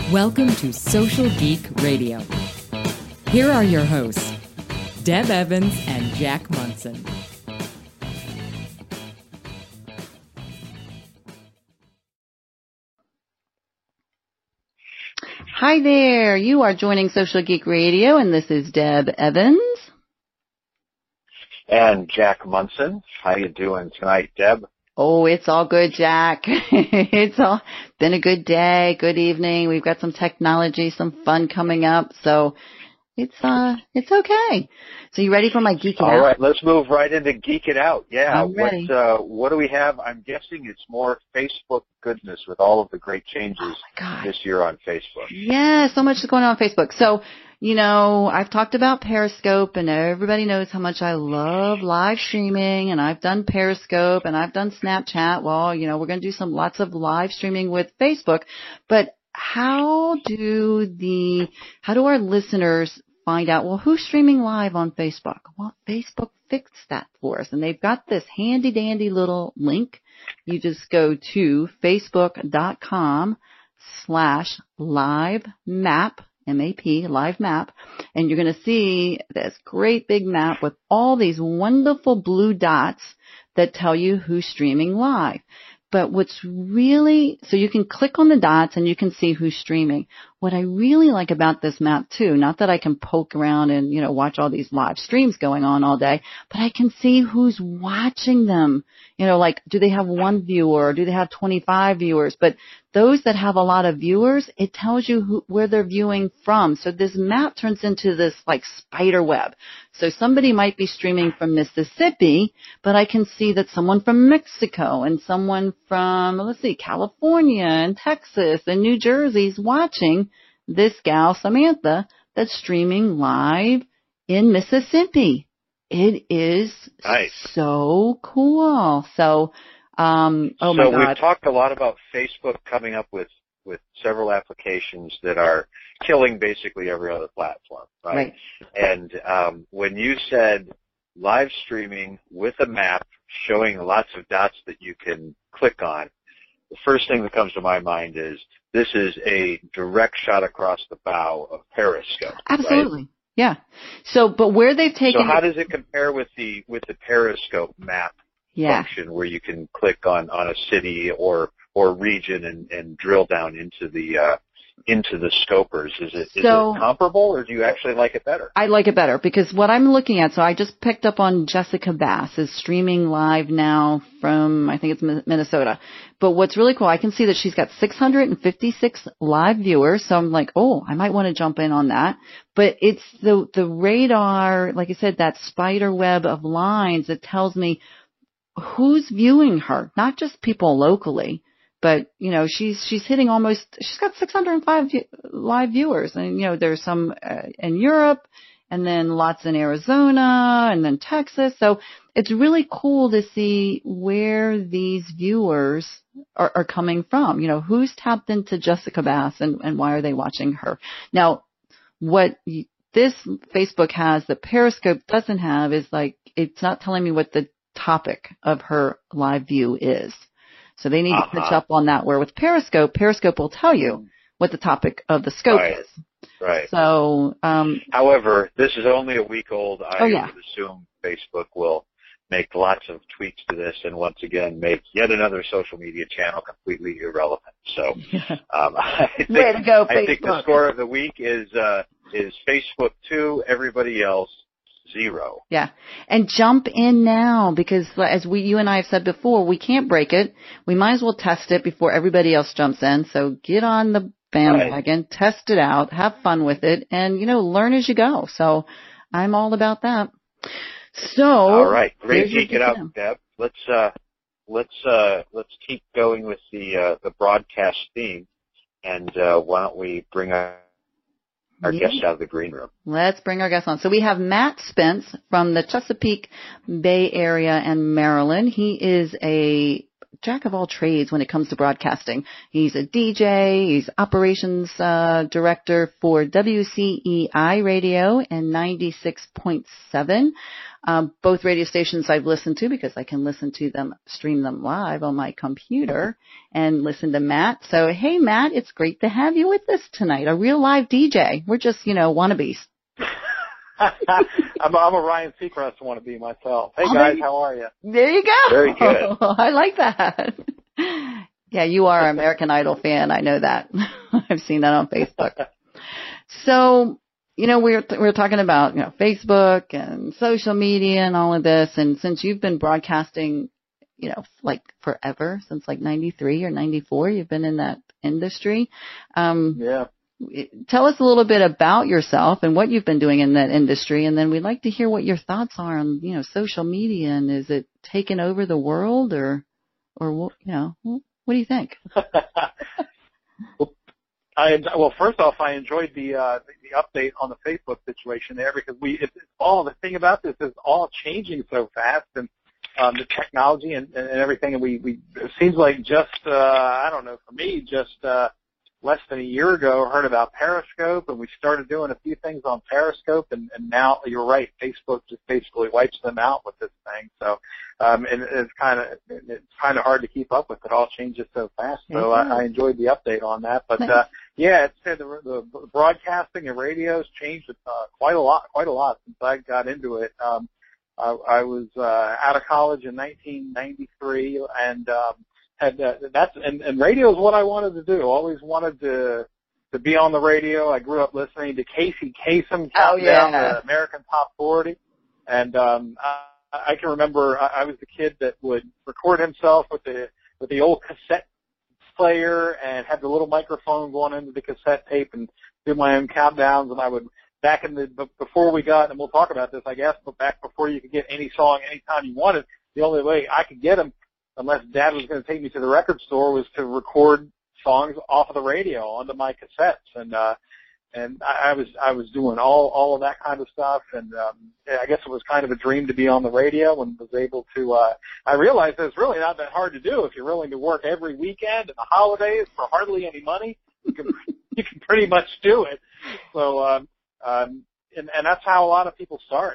Welcome to Social Geek Radio. Here are your hosts, Deb Evans and Jack Munson. Hi there. You are joining Social Geek Radio, and this is Deb Evans. And Jack Munson. How you doing tonight, Deb? Oh, it's all good, Jack. It's all been a good day, good evening. We've got some technology, some fun coming up, so it's okay. So you ready for my Geek It Out? All right, let's move right into Geek It Out. Yeah. I'm ready. What do we have? I'm guessing it's more Facebook goodness with all of the great changes this year on Facebook. Yeah, so much is going on Facebook. So, you know, I've talked about Periscope, and everybody knows how much I love live streaming, and I've done Periscope, and I've done Snapchat. Well, you know, we're going to do lots of live streaming with Facebook, but how do our listeners find out, well, who's streaming live on Facebook? Well, Facebook fixed that for us, and they've got this handy dandy little link. You just go to facebook.com/livemap, M-A-P, live map, and you're going to see this great big map with all these wonderful blue dots that tell you who's streaming live. But so you can click on the dots and you can see who's streaming. What I really like about this map too, not that I can poke around and, you know, watch all these live streams going on all day, but I can see who's watching them. You know, like, do they have one viewer or do they have 25 viewers? But those that have a lot of viewers, it tells you where they're viewing from. So this map turns into this like spider web. So somebody might be streaming from Mississippi, but I can see that someone from Mexico and someone from, California and Texas and New Jersey is watching this gal, Samantha, that's streaming live in Mississippi. It is nice. So cool. So, my God. So we've talked a lot about Facebook coming up with several applications that are killing basically every other platform, right? And when you said live streaming with a map showing lots of dots that you can click on, the first thing that comes to my mind is this is a direct shot across the bow of Periscope. Absolutely. Right? Yeah. So, but where they've taken. So how does it compare with the Periscope map function where you can click on a city or region and drill down into the scopers? Is it comparable, or do you actually like it better? I like it better because what I'm looking at, so I just picked up on Jessica Bass is streaming live now from, I think it's Minnesota. But what's really cool, I can see that she's got 656 live viewers. So I'm like, oh, I might want to jump in on that. But it's the radar, like I said, that spider web of lines that tells me who's viewing her, not just people locally. But, you know, she's hitting she's got 605 live viewers. And, you know, there's some in Europe and then lots in Arizona and then Texas. So it's really cool to see where these viewers are coming from. You know, who's tapped into Jessica Bass and why are they watching her? Now, what this Facebook has that Periscope doesn't have is like, it's not telling me what the topic of her live view is. So they need to catch up on that, where with Periscope will tell you what the topic of the scope is. Right. So, however, this is only a week old. I would assume Facebook will make lots of tweaks to this and once again make yet another social media channel completely irrelevant. So, I think, way to go, Facebook. I think the score of the week is Facebook 2, everybody else 0. Yeah. And jump in now because as you and I have said before, we can't break it. We might as well test it before everybody else jumps in. So get on the bandwagon, test it out, have fun with it, and, you know, learn as you go. So I'm all about that. So. All right. Great. Geek it out, Deb. Let's keep going with the broadcast theme. And, why don't we bring our guest out of the green room. Let's bring our guest on. So we have Matt Spence from the Chesapeake Bay Area and Maryland. He is a jack of all trades when it comes to broadcasting. He's a DJ, he's operations director for WCEI Radio and 96.7. Both radio stations I've listened to because I can listen to them, stream them live on my computer and listen to Matt. So, hey, Matt, it's great to have you with us tonight, a real live DJ. We're just, wannabes. I'm a Ryan Seacrest wannabe myself. Hey, guys, how are you? There you go. Very good. I like that. Yeah, you are an American Idol fan. I know that. I've seen that on Facebook. So, we're talking about, Facebook and social media and all of this. And since you've been broadcasting, like forever, since like 93 or 94, you've been in that industry. Yeah. Tell us a little bit about yourself and what you've been doing in that industry. And then we'd like to hear what your thoughts are on, social media. And is it taking over the world or what do you think? Well, first off, I enjoyed the update on the Facebook situation there because the thing about this is all changing so fast and the technology and everything. And it seems like just, I don't know, for me, just less than a year ago, heard about Periscope, and we started doing a few things on Periscope, and now you're right, Facebook just basically wipes them out with this thing. So, and it's kind of hard to keep up with. It all changes so fast. So I enjoyed the update on that. But yeah, it's the broadcasting and radio's changed quite a lot since I got into it. I was out of college in 1993, and and radio is what I wanted to do. Always wanted to be on the radio. I grew up listening to Casey Kasem count down the American Top 40, and I can remember I was the kid that would record himself with the old cassette player and had the little microphone going into the cassette tape and do my own countdowns. And I would before we got, and we'll talk about this, I guess, but back before you could get any song anytime you wanted, the only way I could get them, unless Dad was going to take me to the record store, was to record songs off of the radio onto my cassettes, and I was doing all of that kind of stuff, and I guess it was kind of a dream to be on the radio, and was able to. I realized that it's really not that hard to do if you're willing to work every weekend and the holidays for hardly any money. You can pretty much do it. So and that's how a lot of people start.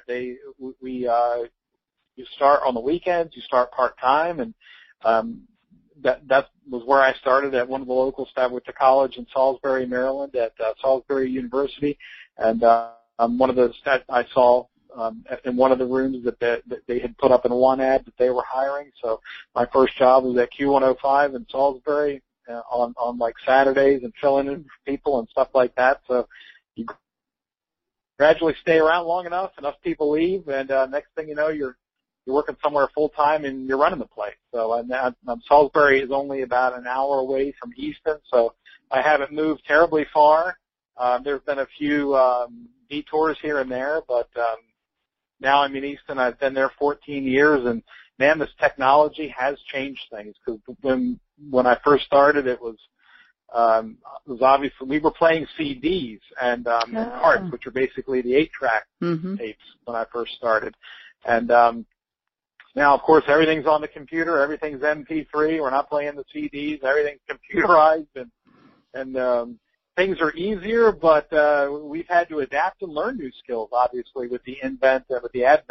You start on the weekends, you start part-time, and that was where I started at one of the local staff. Went to college in Salisbury, Maryland, at Salisbury University, and one of the stats I saw in one of the rooms that they had put up in one ad that they were hiring. So my first job was at Q105 in Salisbury on like Saturdays and filling in for people and stuff like that. So you gradually stay around long enough people leave, and next thing you know, you're working somewhere full time and you're running the place. So Salisbury is only about an hour away from Easton, so I haven't moved terribly far. There's been a few detours here and there, but now I'm in Easton. I've been there 14 years, and man, this technology has changed things. Because when I first started, it was obviously we were playing CDs and cards, which are basically the 8-track tapes when I first started, and now, of course, everything's on the computer. Everything's MP3. We're not playing the CDs. Everything's computerized, and things are easier. But we've had to adapt and learn new skills, obviously, with the advent of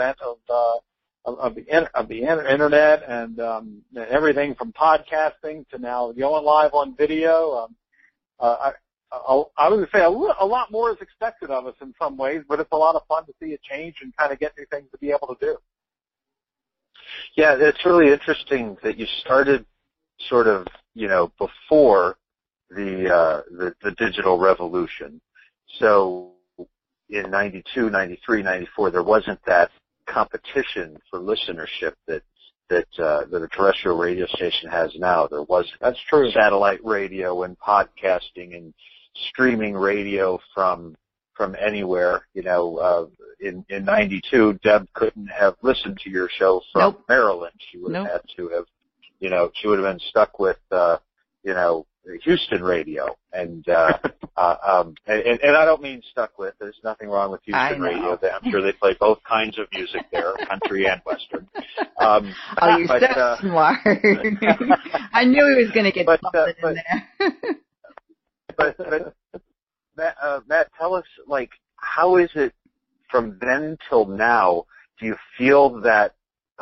the internet and everything from podcasting to now going live on video. I was going to say a lot more is expected of us in some ways, but it's a lot of fun to see a change and kind of get new things to be able to do. Yeah, it's really interesting that you started sort of, before the digital revolution. So in 92, 93, 94, there wasn't that competition for listenership that a terrestrial radio station has now. There was That's true. Satellite radio and podcasting and streaming radio from anywhere. In 92, Deb couldn't have listened to your show from Maryland. She would have had to have, she would have been stuck with, Houston radio, and I don't mean stuck with. There's nothing wrong with Houston radio. I'm sure they play both kinds of music there, country and western. You're so smart. I knew he was going to get something in there. but Matt, tell us, like, how is it from then till now? Do you feel that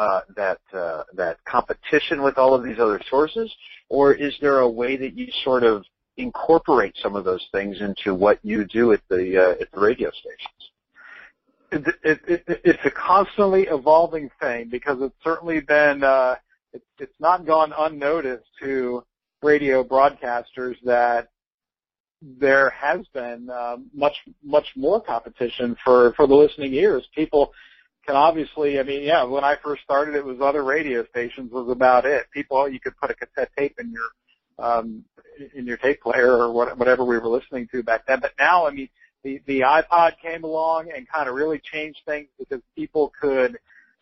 competition with all of these other sources, or is there a way that you sort of incorporate some of those things into what you do at the radio stations? It's a constantly evolving thing, because it's certainly been it's not gone unnoticed to radio broadcasters that there has been much more competition for the listening ears. People can obviously, when I first started, it was other radio stations was about it. You could put a cassette tape in your tape player or whatever we were listening to back then. But now, the iPod came along and kind of really changed things, because people could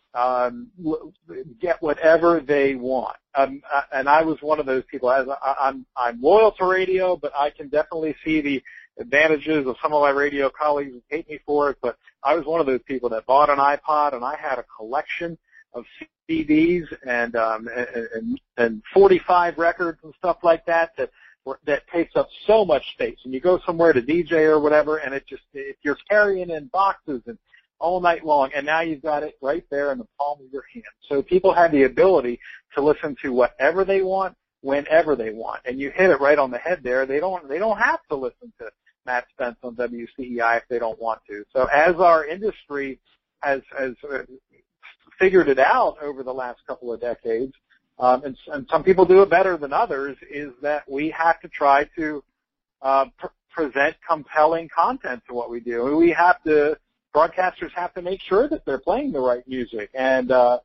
get whatever they want. And I was one of those people. I'm loyal to radio, but I can definitely see the advantages of some of my radio colleagues who hate me for it, but I was one of those people that bought an iPod, and I had a collection of CDs and 45 records and stuff like that takes up so much space. And you go somewhere to DJ or whatever, and you're carrying in boxes and all night long, and now you've got it right there in the palm of your hand. So people have the ability to listen to whatever they want, whenever they want, and you hit it right on the head there. They don't have to listen to Matt Spence on WCEI if they don't want to. So as our industry has figured it out over the last couple of decades, and some people do it better than others, is that we have to try to present compelling content to what we do. Broadcasters have to make sure that they're playing the right music, and the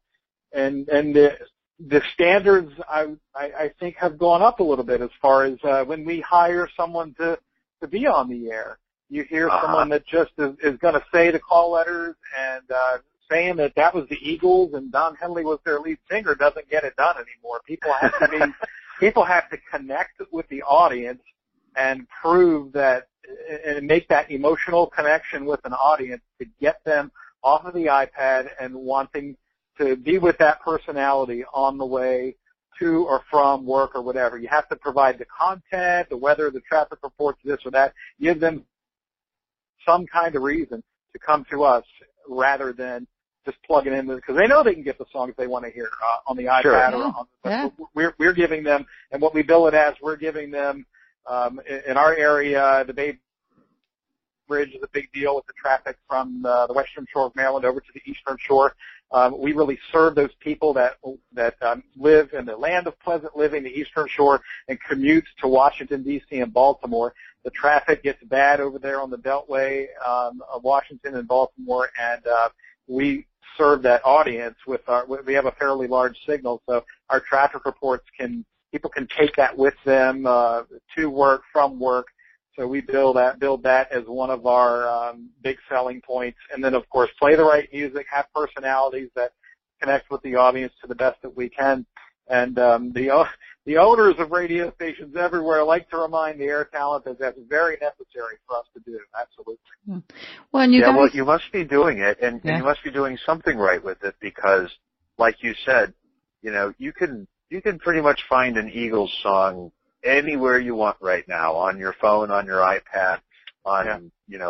standards I think have gone up a little bit as far as when we hire someone to be on the air. You hear someone that just is going to say the call letters and saying that was the Eagles and Don Henley was their lead singer doesn't get it done anymore. People have to connect with the audience and prove that and make that emotional connection with an audience to get them off of the iPad and wanting to be with that personality on the way to or from work or whatever. You have to provide the content, the weather, the traffic reports, this or that. Give them some kind of reason to come to us rather than just plug it in, because they know they can get the songs they want to hear on the iPad. Sure. Or on the, we're giving them, and what we bill it as, we're giving them in our area, the Bay Bridge is a big deal with the traffic from the Western Shore of Maryland over to the Eastern Shore. We really serve those people that live in the land of pleasant living, the Eastern Shore, and commute to Washington, D.C. and Baltimore. The traffic gets bad over there on the Beltway of Washington and Baltimore, and we serve that audience we have a fairly large signal, so our traffic reports people can take that with them to work, from work. So we build that as one of our big selling points, and then of course play the right music, have personalities that connect with the audience to the best that we can. And the owners of radio stations everywhere like to remind the air talent that that's very necessary for us to do. Absolutely. Well, you must be doing it, and you must be doing something right with it, because, like you said, you can pretty much find an Eagles song anywhere you want right now, on your phone, on your iPad, on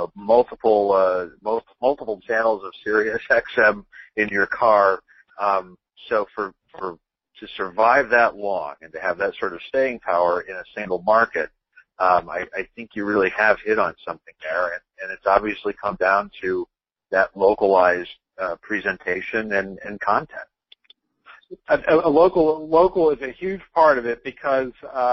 multiple channels of Sirius XM in your car. So to survive that long and to have that sort of staying power in a single market, I think you really have hit on something there, and it's obviously come down to that localized presentation and content. A local is a huge part of it, because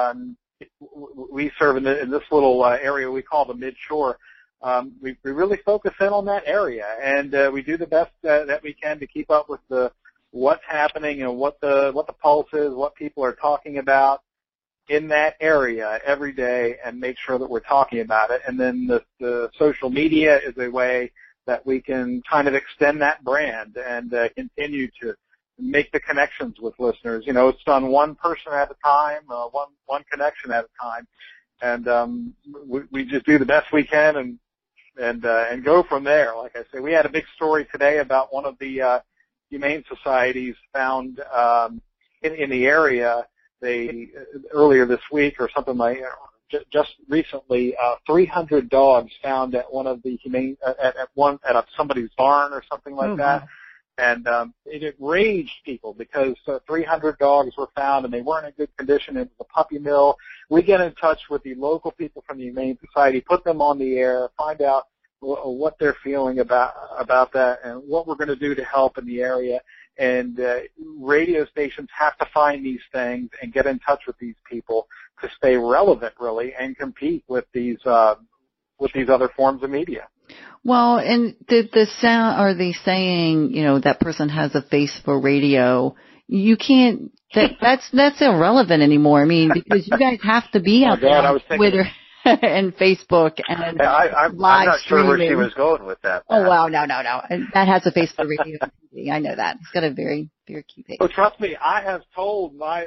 we serve in this little area we call the Mid-Shore. We really focus in on that area, and we do the best that we can to keep up with what's happening and what the pulse is, what people are talking about in that area every day, and make sure that we're talking about it. And then the social media is a way that we can kind of extend that brand and continue to make the connections with listeners. You know, it's done one person at a time, one connection at a time, and we just do the best we can and go from there. Like I say, we had a big story today about one of the humane societies found in the area. They earlier this week or something like just recently, 300 dogs found at one of the humane at somebody's barn or something like that. And it enraged people because 300 dogs were found and they weren't in good condition. It was a puppy mill. We get in touch with the local people from the Humane Society, put them on the air, find out what they're feeling about that and what we're going to do to help in the area. And radio stations have to find these things and get in touch with these people to stay relevant, really, and compete with these other forms of media. Well, and the sound or the saying, you know, that person has a face for radio, you can't. That's irrelevant anymore. I mean, because you guys have to be out there on Twitter and Facebook and I'm not sure where she was going with that. Oh wow, no. That has a face for radio and TV. I know that. It's got a very, very key face. Oh, trust me, I have told my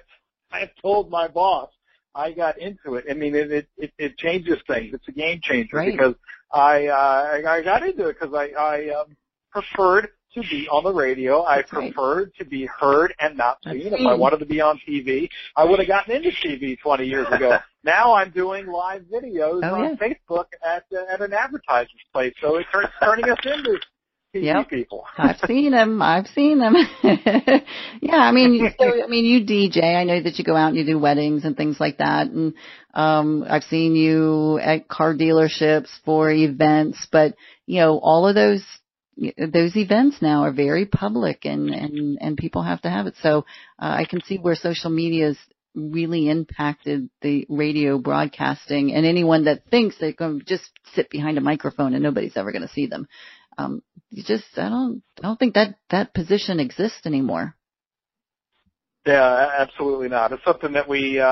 boss. I got into it. I mean, it changes things. It's a game changer because I got into it because I preferred to be on the radio. I preferred to be heard and not seen. If I wanted to be on TV, I would have gotten into TV 20 years ago. Now I'm doing live videos on Facebook at an advertiser's place. So it's turning us into TV people. I've seen them. Yeah, I mean, you DJ. I know that you go out and you do weddings and things like that. And I've seen you at car dealerships for events. But, you know, all of those events now are very public and people have to have it. So I can see where social media's really impacted the radio broadcasting, and anyone that thinks they're going to just sit behind a microphone and nobody's ever going to see them. I don't think that position exists anymore. Yeah, absolutely not. It's something that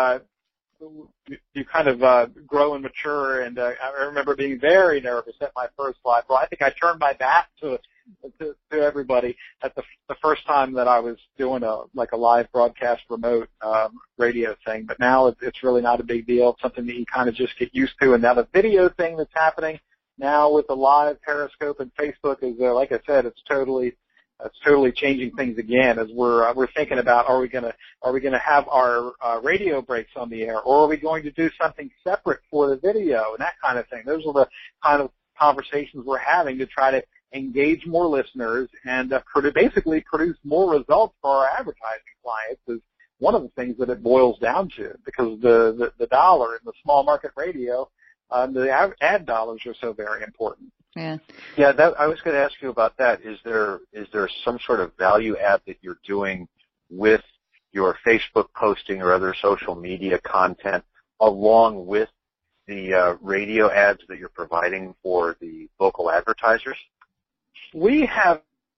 you kind of grow and mature. And I remember being very nervous at my first live. Well, I think I turned my back to everybody at the first time that I was doing a live broadcast remote radio thing. But now it's really not a big deal. It's something that you kind of just get used to. And now the video thing that's happening now with the live Periscope and Facebook is, like I said, it's totally changing things again. As we're thinking about, are we gonna have our radio breaks on the air, or are we going to do something separate for the video and that kind of thing? Those are the kind of conversations we're having to try to engage more listeners and basically produce more results for our advertising clients. Is one of the things that it boils down to, because the dollar in the small market radio. The ad dollars are so very important. Yeah. I was going to ask you about that. Is there some sort of value add that you're doing with your Facebook posting or other social media content, along with the radio ads that you're providing for the local advertisers? We have.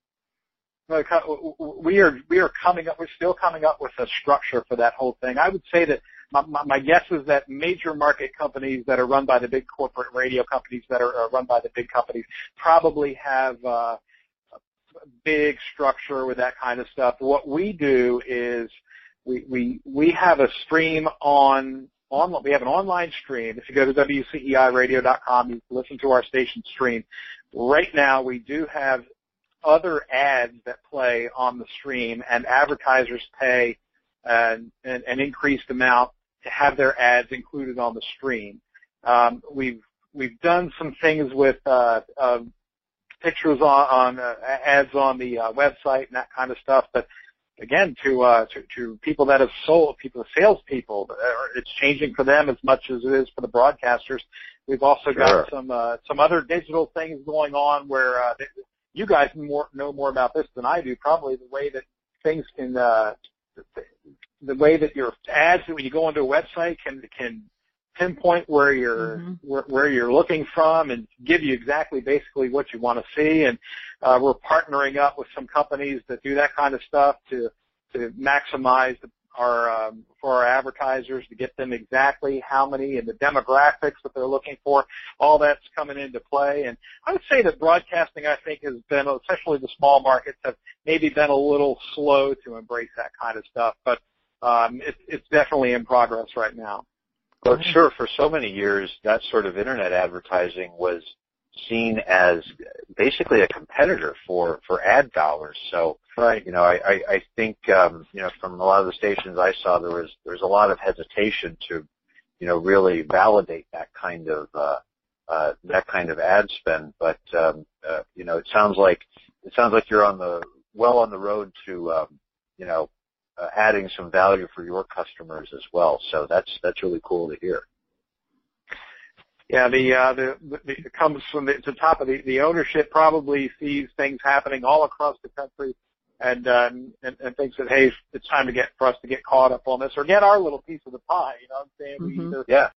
We are coming up. We're still coming up with a structure for that whole thing. I would say that. My guess is that major market companies that are run by the big corporate radio companies that are run by the big companies probably have a big structure with that kind of stuff. What we do is we have a stream we have an online stream. If you go to WCEIradio.com, you can listen to our station stream. Right now, we do have other ads that play on the stream, and advertisers pay an increased amount to have their ads included on the stream. We've done some things with pictures on ads on the website and that kind of stuff. But again, to people that have salespeople, it's changing for them as much as it is for the broadcasters. We've also got some other digital things going on where you guys know more about this than I do. Probably the way that things can, the way that your ads, when you go onto a website, can pinpoint where you're where you're looking from and give you exactly basically what you want to see. And we're partnering up with some companies that do that kind of stuff to maximize our advertisers to get them exactly how many and the demographics that they're looking for. All that's coming into play. And I would say that broadcasting, I think, has been, especially the small markets, have maybe been a little slow to embrace that kind of stuff. But it's definitely in progress right now. Well, sure. For so many years, that sort of internet advertising was seen as basically a competitor for ad dollars. So, right. I think, from a lot of the stations I saw, there was a lot of hesitation to, really validate that kind of ad spend. But, it sounds like you're on the road to, adding some value for your customers as well. So that's really cool to hear. Yeah, it comes from the top of the ownership probably sees things happening all across the country and thinks that, hey, it's time for us to get caught up on this or get our little piece of the pie. You know what I'm saying? Mm-hmm. Yeah.